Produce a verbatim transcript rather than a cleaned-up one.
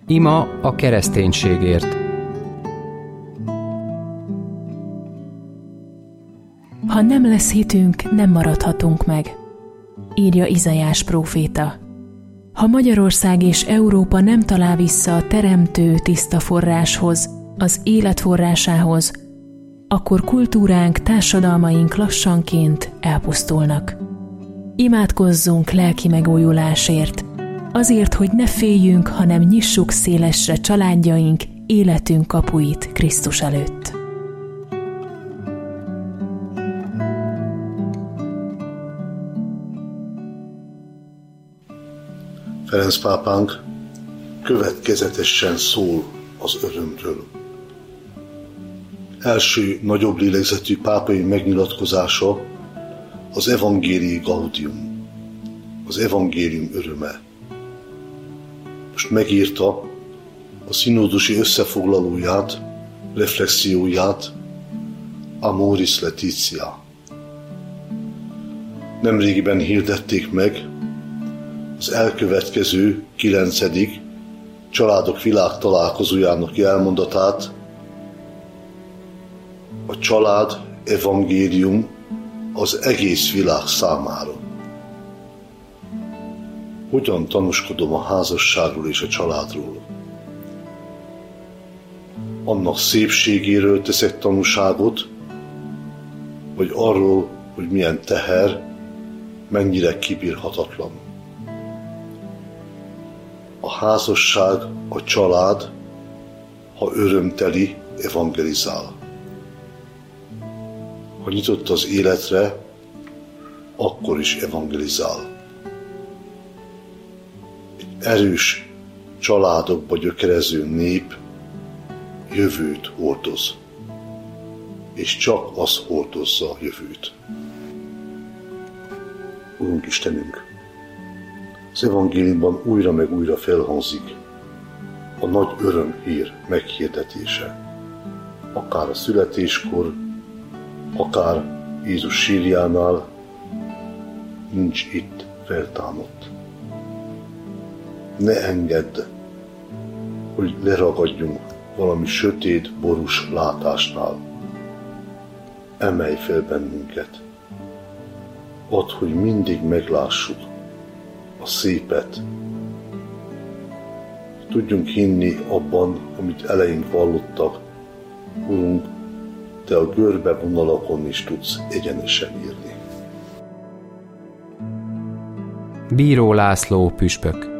Ima a kereszténységért. Ha nem lesz hitünk, nem maradhatunk meg, írja Izaiás próféta. Ha Magyarország és Európa nem talál vissza a teremtő tiszta forráshoz, az élet forrásához, akkor kultúránk, társadalmaink lassanként elpusztulnak. Imádkozzunk lelki megújulásért, azért, hogy ne féljünk, hanem nyissuk szélesre családjaink, életünk kapuit Krisztus előtt. Ferenc pápánk következetesen szól az örömről. Első nagyobb lélegzetű pápai megnyilatkozása az Evangelii Gaudium, az evangélium öröme. Most megírta a színódusi összefoglalóját, reflexióját, Amoris Laetitia. Nemrégiben hirdették meg az elkövetkező kilencedik Családok világtalálkozójának elmondatát, a család evangélium az egész világ számára. Hogyan tanúskodom a házasságról és a családról? Annak szépségéről teszek tanúságot, vagy arról, hogy milyen teher, mennyire kibírhatatlan. A házasság, a család, ha örömteli, evangelizál. Ha nyitott az életre, akkor is evangelizál. Egy erős családokba gyökerező nép jövőt hordoz, és csak az hordozza a jövőt. Urunk Istenünk, az evangéliumban újra meg újra felhangzik a nagy örömhír meghirdetése. Akár a születéskor, akár Jézus sírjánál, nincs itt feltámadt. Ne engedd, hogy leragadjunk valami sötét, borús látásnál. Emelj fel bennünket. Add, hogy mindig meglássuk a szépet. Tudjunk hinni abban, amit eleink vallottak. Urunk, Te a görbe vonalakon is tudsz egyenesen írni. Bíró László püspök.